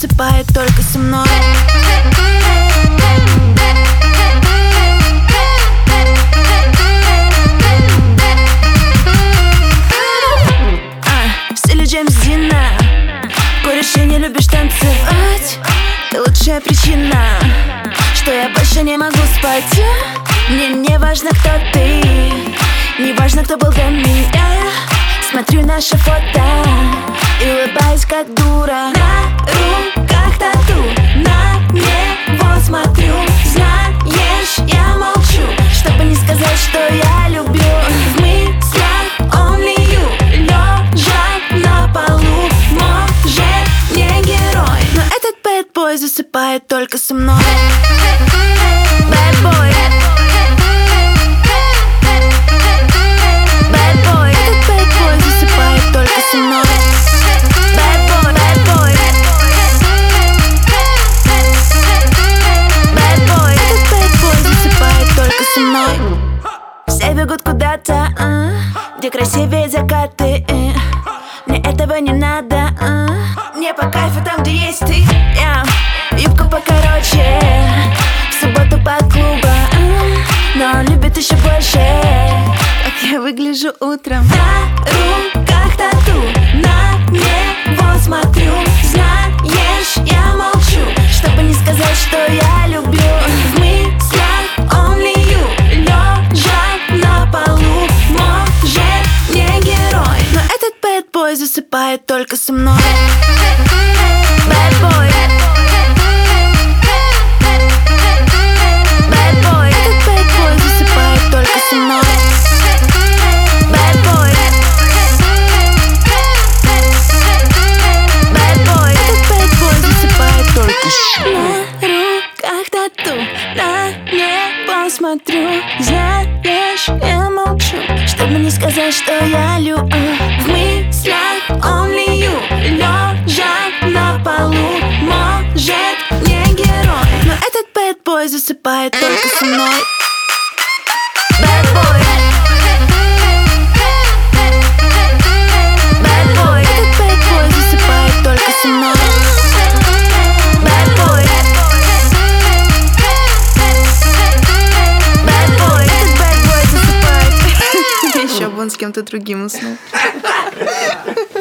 засыпает только со мной. В стиле Джеймс Дина. Куришь и не любишь танцевать. Ты лучшая причина, что я больше не могу спать. Мне не важно, кто ты, не важно, кто был до меня. Смотрю наши фото и улыбаюсь, как дура. На руках тату, на него смотрю. Знаешь, я молчу, чтобы не сказать, что я люблю. В мыслях only you, лежа на полу. Может, не герой, но этот bad boy засыпает только со мной. Bad boy. Все бегут куда-то, где красивее закаты. Мне этого не надо, мне по кайфу там, где есть ты. Юбка покороче, в субботу по клубам, но он любит еще больше, как я выгляжу утром. На руках тату, на него смотрю. Знаешь, я молчу, чтобы не сказать, что я люблю. В мыслях only you, лежа на полу. Может, не герой, но этот bad boy засыпает только со мной. Bad boy. Bad boy. Этот bad boy засыпает только со мной. Bad boy. Bad boy. Этот bad boy засыпает только со мной. На руках тату, на небо смотрю. Знаешь, я молчу, чтобы не сказать, что я люблю. В мыслях only you, лежа на полу. Может, не герой, но этот bad boy засыпает только со мной. Bad boy. Bad boy. Этот bad boy засыпает только со мной. Bad boy. Bad boy. Этот bad boy засыпает. Еще бы он с кем-то другим уснул.